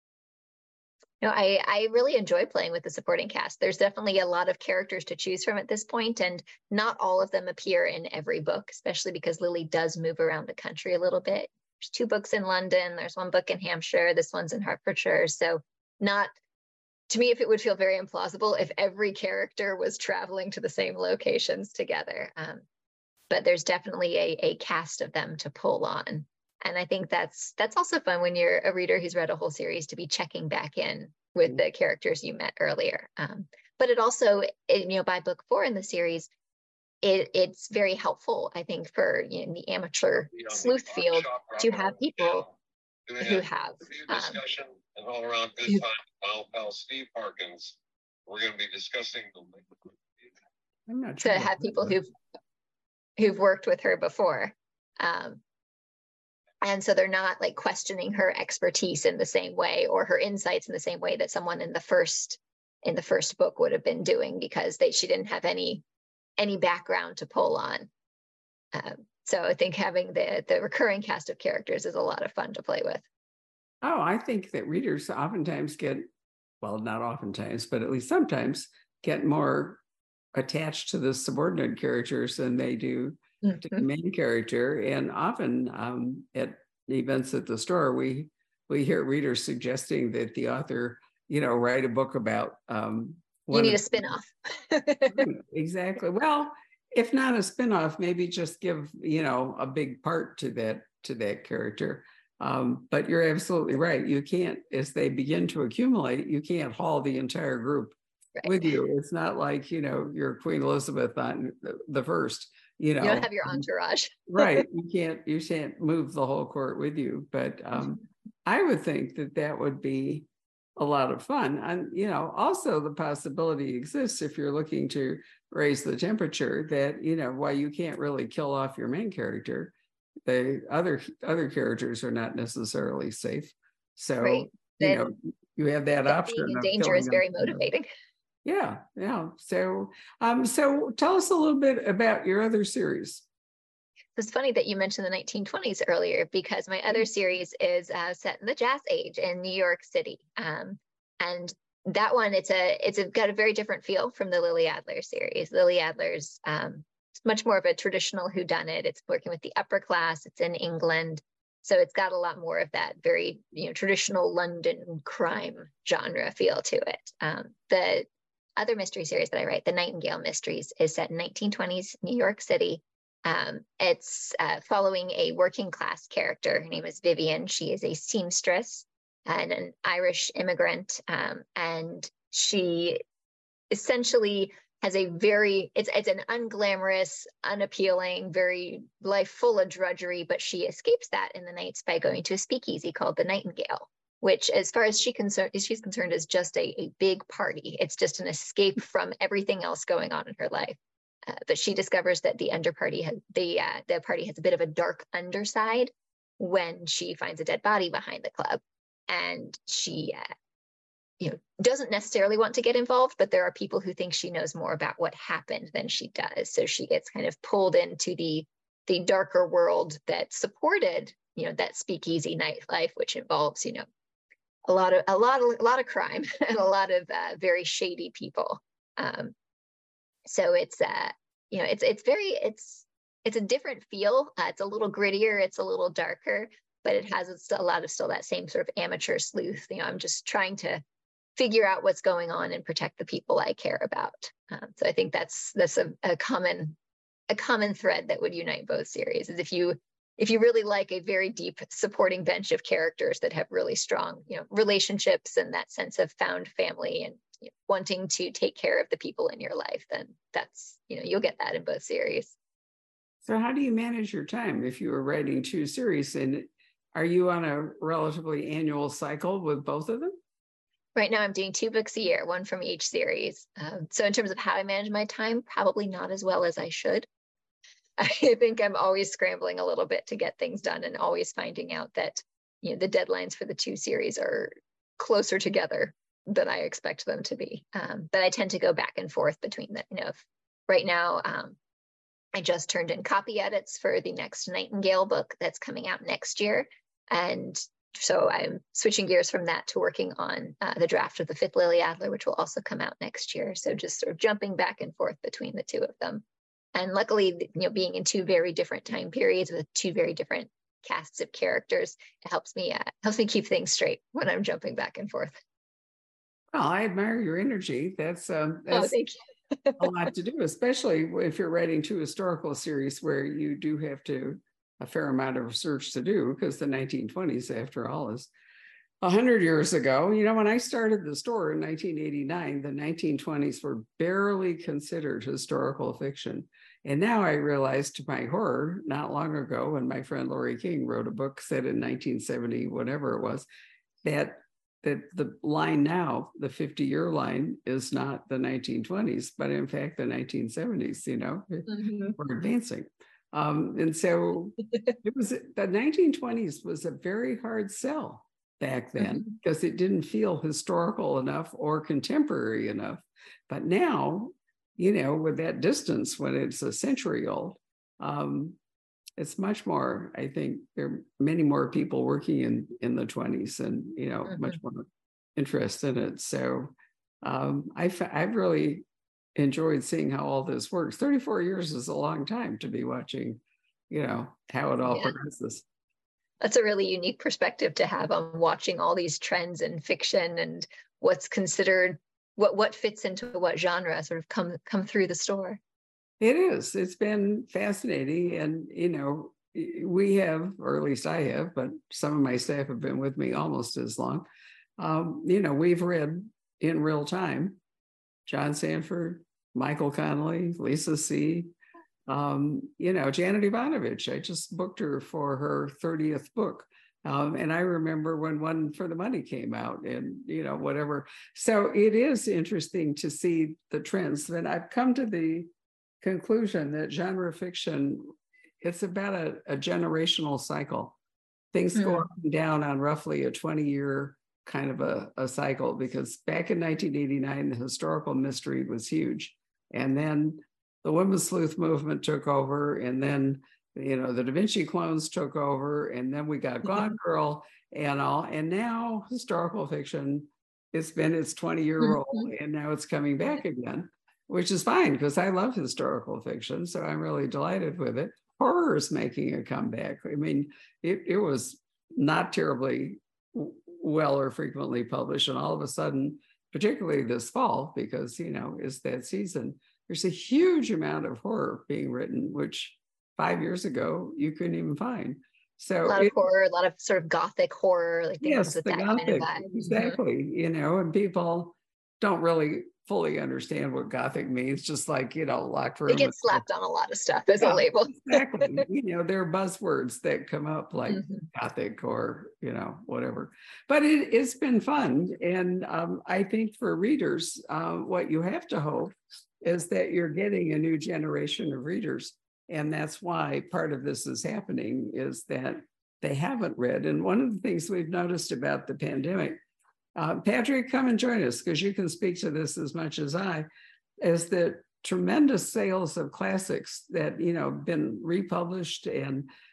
No, I, I really enjoy playing with the supporting cast. There's definitely a lot of characters to choose from at this point, and not all of them appear in every book, especially because Lily does move around the country a little bit. There's two books in London, there's one book in Hampshire, this one's in Hertfordshire. So not, to me, if it would feel very implausible if every character was traveling to the same locations together. Um, but there's definitely a, a cast of them to pull on. And I think that's that's also fun when you're a reader who's read a whole series to be checking back in with the characters you met earlier. Um, but it also, it, you know, by book four in the series, it, it's very helpful, I think, for you know, the amateur sleuth field to have people who have um, discussion and all around good time. My pal Steve Harkins. We're going to be discussing the I'm not to have people who've who've worked with her before. Um, And so they're not like questioning her expertise in the same way or her insights in the same way that someone in the first in the first book would have been doing, because they she didn't have any any background to pull on. Um, so I think having the the recurring cast of characters is a lot of fun to play with. Oh, I think that readers oftentimes get, well, not oftentimes, but at least sometimes get more attached to the subordinate characters than they do to the main character. And often um, at events at the store, we we hear readers suggesting that the author, you know, write a book about. Um, you need a spinoff. Exactly. Well, if not a spinoff, maybe just give, you know, a big part to that to that character. Um, but you're absolutely right. You can't, as they begin to accumulate, you can't haul the entire group right. with you. It's not like, you know, you're Queen Elizabeth on the first. You know, you don't have your entourage. Right. You can't, you can't move the whole court with you. But um, I would think that that would be a lot of fun. And, you know, also the possibility exists if you're looking to raise the temperature that, you know, while you can't really kill off your main character, the other other characters are not necessarily safe. So, right. you then, know, you have that option. Being in danger is very them. motivating. Yeah, yeah. So, um, so tell us a little bit about your other series. It's funny that you mentioned the nineteen twenties earlier, because my other series is uh, set in the Jazz Age in New York City, um, and that one it's a it's a, got a very different feel from the Lily Adler series. Lily Adler's um, it's much more of a traditional whodunit. It's working with the upper class. It's in England, so it's got a lot more of that very you know traditional London crime genre feel to it. Um, the other mystery series that I write, the Nightingale Mysteries, is set in nineteen twenties New York City. Um, it's uh, following a working class character. Her name is Vivian. She is a seamstress and an Irish immigrant, um, and she essentially has a very, it's, it's an unglamorous, unappealing, very life full of drudgery, but she escapes that in the nights by going to a speakeasy called the Nightingale, which, as far as she concerned, she's concerned, is just a, a big party. It's just an escape from everything else going on in her life. Uh, but she discovers that the underparty has the uh, the party has a bit of a dark underside when she finds a dead body behind the club, and she, uh, you know, doesn't necessarily want to get involved. But there are people who think she knows more about what happened than she does, so she gets kind of pulled into the the darker world that supported, you know, that speakeasy nightlife, which involves, you know, a lot of a lot of a lot of crime and a lot of uh, very shady people. Um, so it's uh, you know, it's it's very it's it's a different feel. Uh, it's a little grittier. It's a little darker, but it has a lot of still that same sort of amateur sleuth. You know, I'm just trying to figure out what's going on and protect the people I care about. Um, so I think that's that's a, a common a common thread that would unite both series. Is if you if you really like a very deep supporting bench of characters that have really strong, you know, relationships and that sense of found family and you know, wanting to take care of the people in your life, then that's, you know, you'll get that in both series. So how do you manage your time if you were writing two series? And are you on a relatively annual cycle with both of them? Right now I'm doing two books a year, one from each series. Um, so in terms of how I manage my time, probably not as well as I should. I think I'm always scrambling a little bit to get things done and always finding out that, you know, the deadlines for the two series are closer together than I expect them to be. Um, but I tend to go back and forth between them. You know, if, right now, um, I just turned in copy edits for the next Nightingale book that's coming out next year. And so I'm switching gears from that to working on uh, the draft of the fifth Lily Adler, which will also come out next year. So just sort of jumping back and forth between the two of them. And luckily, you know, being in two very different time periods with two very different casts of characters, it helps me uh, helps me keep things straight when I'm jumping back and forth. Well, I admire your energy. That's um, that's oh, thank you. a lot to do, especially if you're writing two historical series where you do have to a fair amount of research to do, because the nineteen twenties, after all, is a hundred years ago. You know, when I started the store in nineteen eighty-nine, the nineteen twenties were barely considered historical fiction. And now I realized, to my horror, not long ago, when my friend Laurie King wrote a book set in nineteen seventy, whatever it was, that that the line now, the fifty-year line, is not the nineteen twenties, but in fact the nineteen seventies. You know, mm-hmm. We're advancing. Um, and so it was the nineteen twenties was a very hard sell back then, mm-hmm. because it didn't feel historical enough or contemporary enough. But now, you know, with that distance, when it's a century old, um, it's much more, I think there are many more people working in, in the twenties and, you know, mm-hmm. much more interest in it. So um, I've, I've really enjoyed seeing how all this works. thirty-four years is a long time to be watching, you know, how it all yeah. progresses. That's a really unique perspective to have on watching all these trends in fiction and what's considered, what what fits into what genre sort of come come through the store. It is. It's been fascinating. And, you know, we have, or at least I have, but some of my staff have been with me almost as long. Um, you know, we've read in real time John Sanford, Michael Connelly, Lisa See, um, you know, Janet Ivanovich. I just booked her for her thirtieth book. Um, and I remember when One for the Money came out and, you know, whatever. So it is interesting to see the trends. And I've come to the conclusion that genre fiction, it's about a, a generational cycle. Things mm. go up and down on roughly a twenty year kind of a, a cycle, because back in nineteen eighty-nine, the historical mystery was huge. And then the women's sleuth movement took over, and then, you know, the Da Vinci clones took over, and then we got Gone Girl and all. And now historical fiction, it's been its twenty year roll, mm-hmm. and now it's coming back again, which is fine because I love historical fiction. So I'm really delighted with it. Horror is making a comeback. I mean, it, it was not terribly well or frequently published. And all of a sudden, particularly this fall, because, you know, it's that season, there's a huge amount of horror being written, which five years ago, you couldn't even find. So a lot it, of horror, a lot of sort of gothic horror, like yes, with the that gothic, kind of vibe. exactly. Mm-hmm. You know, and people don't really fully understand what gothic means, just like, you know, locked room. It gets slapped on a lot of stuff as yeah, a label. Exactly. You know, there are buzzwords that come up like mm-hmm. gothic or, you know, whatever. But it, it's been fun. And um, I think for readers, uh, what you have to hope is that you're getting a new generation of readers. And that's why part of this is happening, is that they haven't read. And one of the things we've noticed about the pandemic, uh, Patrick, come and join us because you can speak to this as much as I, is that tremendous sales of classics that, you know, been republished and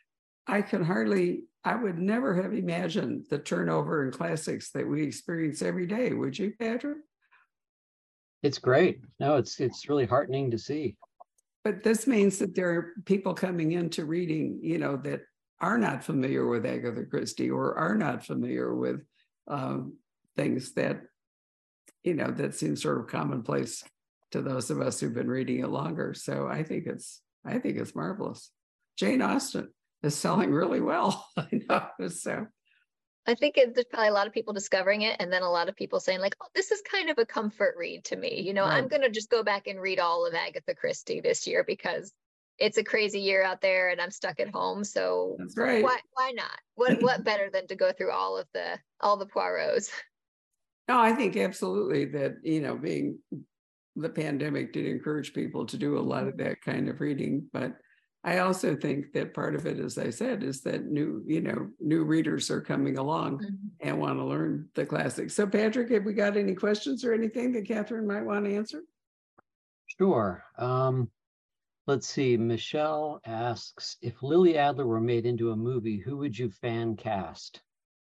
I can hardly, I would never have imagined the turnover in classics that we experience every day. Would you, Patrick? It's great. No, it's it's really heartening to see. But this means that there are people coming into reading, you know, that are not familiar with Agatha Christie or are not familiar with um, things that, you know, that seem sort of commonplace to those of us who've been reading it longer. So I think it's, I think it's marvelous. Jane Austen is selling really well. I know. So I think it, there's probably a lot of people discovering it, and then a lot of people saying like, oh, this is kind of a comfort read to me. You know, Right. I'm going to just go back and read all of Agatha Christie this year because it's a crazy year out there and I'm stuck at home. So that's right. why why not? What what better than to go through all of the all the Poirots? No, I think absolutely that, you know, being the pandemic did encourage people to do a lot of that kind of reading. But I also think that part of it, as I said, is that new, you know, new readers are coming along mm-hmm. and want to learn the classics. So Patrick, have we got any questions or anything that Catherine might want to answer? Sure. Um, let's see. Michelle asks, if Lily Adler were made into a movie, who would you fan cast?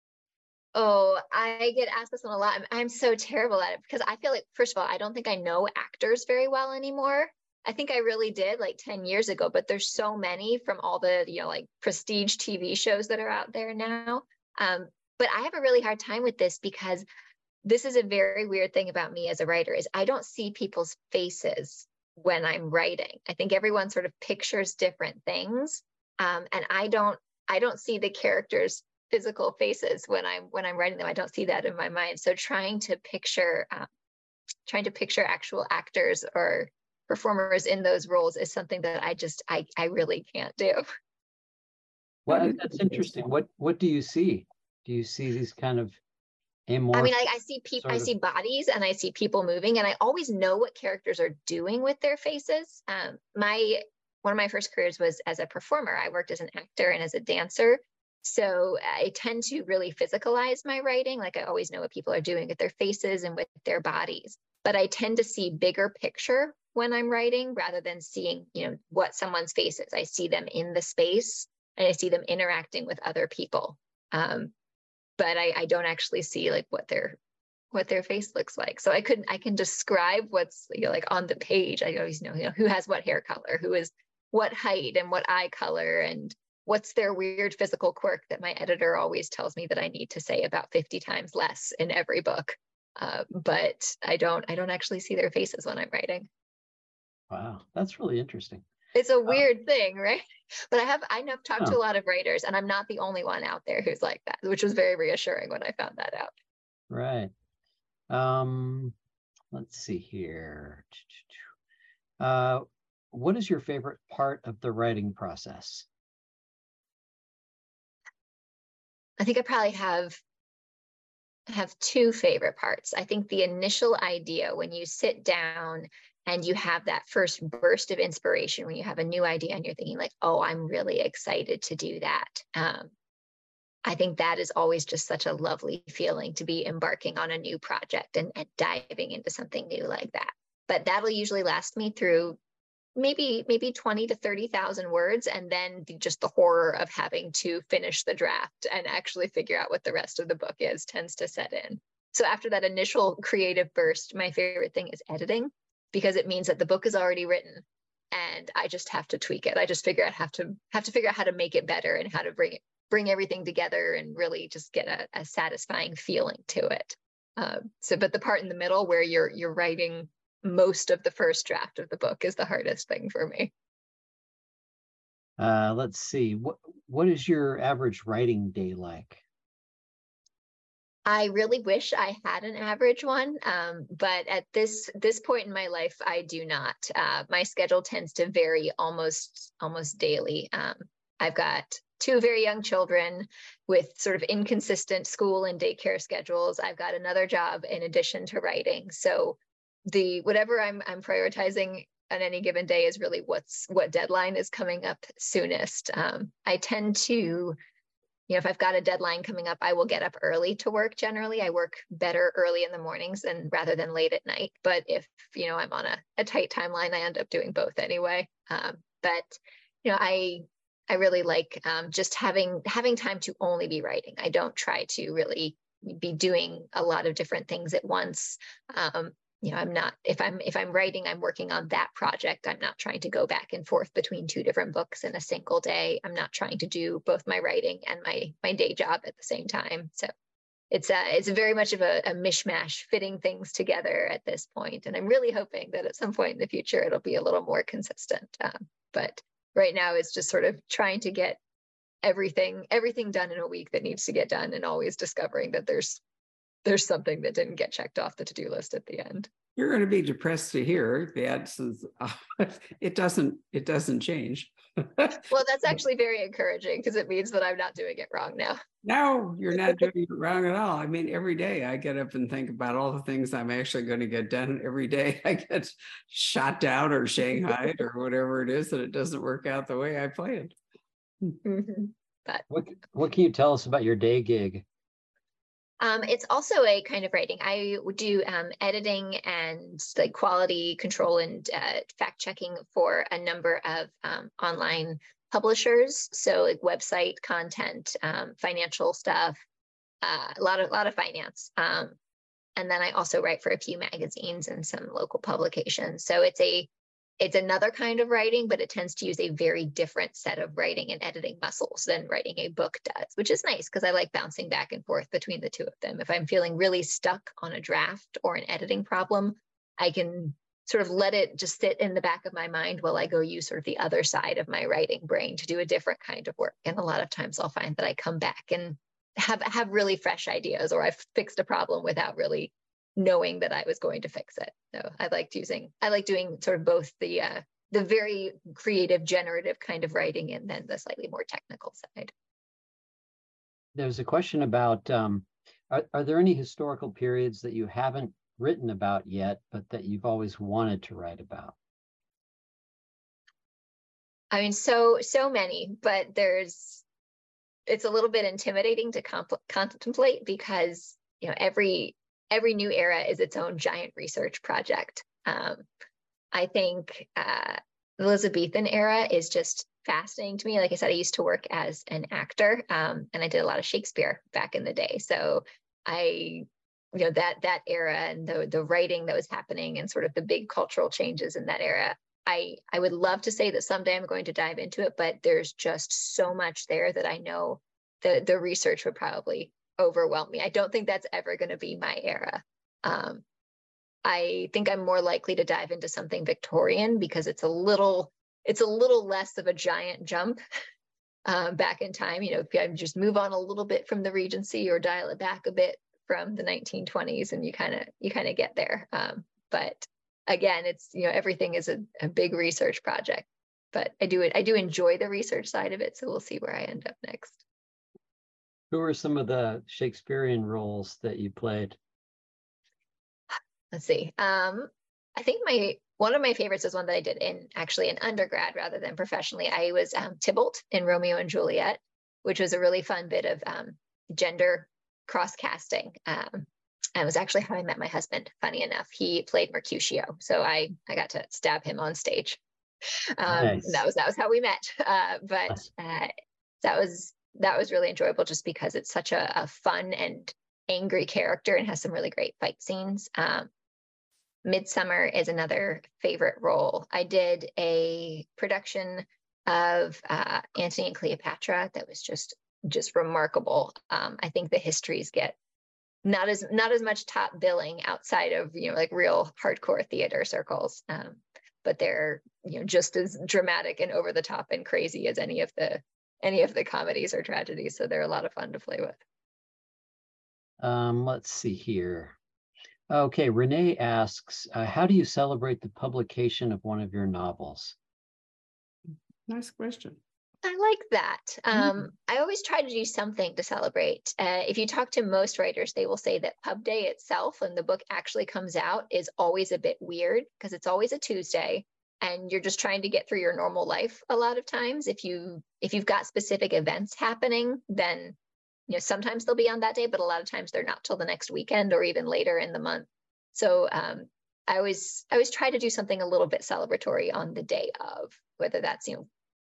Oh, I get asked this one a lot. I'm, I'm so terrible at it because I feel like, first of all, I don't think I know actors very well anymore. I think I really did like ten years ago, but there's so many from all the, you know, like prestige T V shows that are out there now. Um, but I have a really hard time with this because this is a very weird thing about me as a writer is I don't see people's faces when I'm writing. I think everyone sort of pictures different things. Um, and I don't, I don't see the characters' physical faces when I'm, when I'm writing them. I don't see that in my mind. So trying to picture, um, trying to picture actual actors or performers in those roles is something that I just, I, I really can't do. Well, that's interesting. What, what do you see? Do you see these kind of amorphous? I mean, I, I see people, I see bodies and I see people moving, and I always know what characters are doing with their faces. Um, my, one of my first careers was as a performer. I worked as an actor and as a dancer. So I tend to really physicalize my writing. Like I always know what people are doing with their faces and with their bodies, but I tend to see bigger picture when I'm writing rather than seeing, you know, what someone's face is. I see them in the space and I see them interacting with other people. Um, but I, I don't actually see like what their what their face looks like. So I couldn't, I can describe what's, you know, like on the page. I always know, you know, who has what hair color, who is what height and what eye color, and what's their weird physical quirk that my editor always tells me that I need to say about fifty times less in every book. Uh, but I don't, I don't actually see their faces when I'm writing. Wow, that's really interesting. It's a weird um, thing, right? But I have, I have talked oh. to a lot of writers, and I'm not the only one out there who's like that, which was very reassuring when I found that out. Right. Um, let's see here. Uh, what is your favorite part of the writing process? I think I probably have have two favorite parts. I think the initial idea, when you sit down and you have that first burst of inspiration, when you have a new idea and you're thinking like, oh, I'm really excited to do that. Um, I think that is always just such a lovely feeling to be embarking on a new project and, and diving into something new like that. But that'll usually last me through maybe maybe twenty to thirty thousand words, and then the, just the horror of having to finish the draft and actually figure out what the rest of the book is tends to set in. So after that initial creative burst, my favorite thing is editing, because it means that the book is already written and I just have to tweak it. I just figure out have to have to figure out how to make it better and how to bring it, bring everything together and really just get a, a satisfying feeling to it. Uh, so, but the part in the middle where you're you're writing most of the first draft of the book is the hardest thing for me. Uh, let's see. What what is your average writing day like? I really wish I had an average one, um, but at this this point in my life, I do not. Uh, my schedule tends to vary almost almost daily. Um, I've got two very young children with sort of inconsistent school and daycare schedules. I've got another job in addition to writing, so the whatever I'm I'm prioritizing on any given day is really what's what deadline is coming up soonest. Um, I tend to, you know, if I've got a deadline coming up, I will get up early to work. Generally, I work better early in the mornings and rather than late at night. But if, you know, I'm on a, a tight timeline, I end up doing both anyway. Um, but, you know, I I really like um, just having having time to only be writing. I don't try to really be doing a lot of different things at once. Um, you know, I'm not, if I'm if I'm writing, I'm working on that project. I'm not trying to go back and forth between two different books in a single day. I'm not trying to do both my writing and my my day job at the same time. So it's a, it's very much of a, a mishmash, fitting things together at this point. And I'm really hoping that at some point in the future, it'll be a little more consistent. Um, but right now it's just sort of trying to get everything, everything done in a week that needs to get done, and always discovering that there's, there's something that didn't get checked off the to-do list at the end. You're going to be depressed to hear that since uh, it doesn't, it doesn't change. Well, that's actually very encouraging, because it means that I'm not doing it wrong now. No, you're not doing it wrong at all. I mean, every day I get up and think about all the things I'm actually going to get done. Every day I get shot down or shanghaied or whatever it is, and it doesn't work out the way I planned. Mm-hmm. But What, what can you tell us about your day gig? Um, it's also a kind of writing. I would do um, editing and like quality control and uh, fact checking for a number of um, online publishers. So like website content, um, financial stuff, uh, a lot of a lot of finance. Um, and then I also write for a few magazines and some local publications. So it's a It's another kind of writing, but it tends to use a very different set of writing and editing muscles than writing a book does, which is nice because I like bouncing back and forth between the two of them. If I'm feeling really stuck on a draft or an editing problem, I can sort of let it just sit in the back of my mind while I go use sort of the other side of my writing brain to do a different kind of work. And a lot of times I'll find that I come back and have, have really fresh ideas, or I've fixed a problem without really knowing that I was going to fix it. So I liked using, I like doing sort of both the uh, the very creative, generative kind of writing, and then the slightly more technical side. There's a question about, um, are, are there any historical periods that you haven't written about yet, but that you've always wanted to write about? I mean, so, so many, but there's, it's a little bit intimidating to comp- contemplate because, you know, every, every new era is its own giant research project. Um, I think uh, the Elizabethan era is just fascinating to me. Like I said, I used to work as an actor, um, and I did a lot of Shakespeare back in the day. So I, you know, that that era and the the writing that was happening and sort of the big cultural changes in that era, I I would love to say that someday I'm going to dive into it, but there's just so much there that I know the the research would probably overwhelm me. I don't think that's ever going to be my era. Um, I think I'm more likely to dive into something Victorian because it's a little, it's a little less of a giant jump um, back in time. You know, if I just move on a little bit from the Regency or dial it back a bit from the nineteen twenties, and you kind of, you kind of get there. Um, but again, it's, you know, everything is a, a big research project. But I do it. I do enjoy the research side of it. So we'll see where I end up next. Who are some of the Shakespearean roles that you played? Let's see. Um, I think my one of my favorites is one that I did in actually in undergrad rather than professionally. I was um, Tybalt in Romeo and Juliet, which was a really fun bit of um, gender cross casting. Um, and it was actually how I met my husband. Funny enough, he played Mercutio, so I I got to stab him on stage. Um, Nice. That was that was how we met. Uh, but uh, that was. That was really enjoyable just because it's such a, a fun and angry character and has some really great fight scenes. Um, Midsummer is another favorite role. I did a production of uh, Antony and Cleopatra that was just just remarkable. Um, I think the histories get not as not as much top billing outside of, you know, like real hardcore theater circles, um, but they're, you know, just as dramatic and over the top and crazy as any of the any of the comedies or tragedies. So they're a lot of fun to play with. Um, let's see here. Okay, Renee asks, uh, how do you celebrate the publication of one of your novels? Nice question. I like that. Um, I always try to do something to celebrate. Uh, if you talk to most writers, they will say that pub day itself, when the book actually comes out, is always a bit weird because it's always a Tuesday. And you're just trying to get through your normal life a lot of times. If you if you've got specific events happening, then, you know, sometimes they'll be on that day, but a lot of times they're not till the next weekend or even later in the month. So um, I always I always try to do something a little bit celebratory on the day of, whether that's, you know,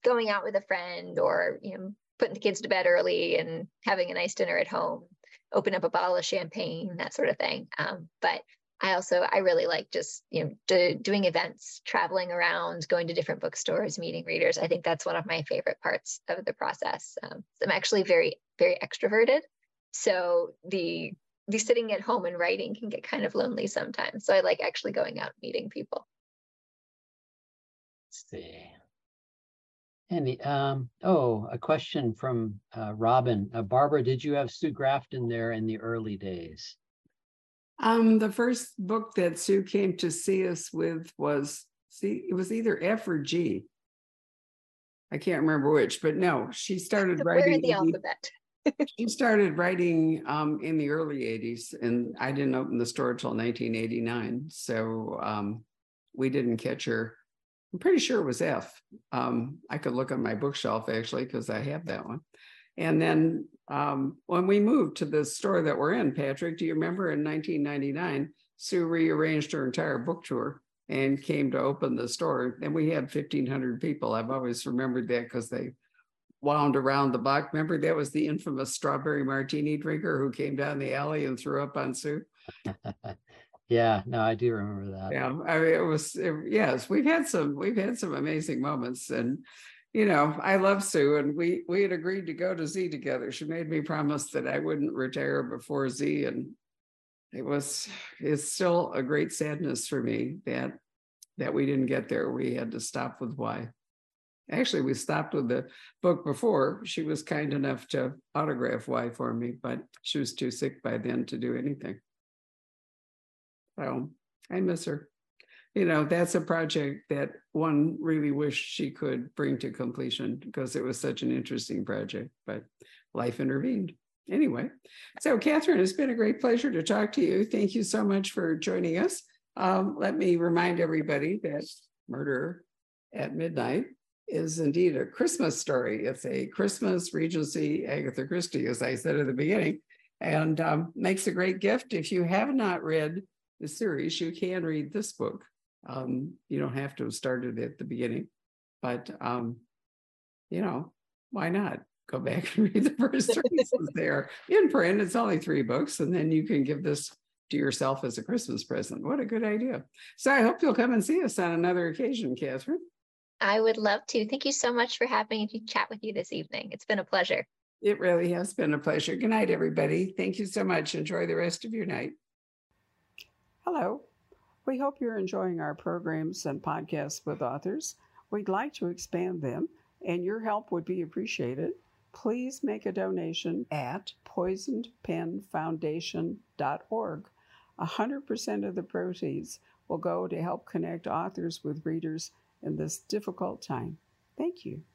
going out with a friend, or, you know, putting the kids to bed early and having a nice dinner at home, open up a bottle of champagne, that sort of thing. Um, but I also, I really like just, you know, do, doing events, traveling around, going to different bookstores, meeting readers. I think that's one of my favorite parts of the process. Um, I'm actually very, very extroverted. So the, the sitting at home and writing can get kind of lonely sometimes. So I like actually going out and meeting people. Let's see. Any, um, oh, a question from uh, Robin. Uh, Barbara, did you have Sue Grafton there in the early days? Um, the first book that Sue came to see us with was, see, it was either F or G. I can't remember which, but no, she started Where writing. in the alphabet? She started writing um, in the early eighties, and I didn't open the store till nineteen eighty-nine. So um, we didn't catch her. I'm pretty sure it was F. Um, I could look on my bookshelf actually, because I have that one. And then um, when we moved to the store that we're in, Patrick, do you remember in nineteen ninety-nine, Sue rearranged her entire book tour and came to open the store. And we had fifteen hundred people. I've always remembered that because they wound around the block. Remember, that was the infamous strawberry martini drinker who came down the alley and threw up on Sue. Yeah, no, I do remember that. Yeah, I mean, it was, it, yes, we've had some, we've had some amazing moments. And you know, I love Sue, and we we had agreed to go to Z together. She made me promise that I wouldn't retire before Z, and it was it's still a great sadness for me that that we didn't get there. We had to stop with Y. Actually, we stopped with the book before. She was kind enough to autograph Y for me, but she was too sick by then to do anything. So I miss her. You know, that's a project that one really wished she could bring to completion because it was such an interesting project, but life intervened. Anyway, so Catherine, it's been a great pleasure to talk to you. Thank you so much for joining us. Um, let me remind everybody that Murder at Midnight is indeed a Christmas story. It's a Christmas Regency Agatha Christie, as I said at the beginning, and um, makes a great gift. If you have not read the series, you can read this book. Um, you don't have to have started at the beginning, but um, you know, why not go back and read the first three since they're in print? It's only three books, and then you can give this to yourself as a Christmas present. What a good idea. So I hope you'll come and see us on another occasion, Catherine. I would love to. Thank you so much for having me to chat with you this evening. It's been a pleasure. It really has been a pleasure. Good night, everybody. Thank you so much. Enjoy the rest of your night. Hello. We hope you're enjoying our programs and podcasts with authors. We'd like to expand them, and your help would be appreciated. Please make a donation at poisoned pen foundation dot org. one hundred percent of the proceeds will go to help connect authors with readers in this difficult time. Thank you.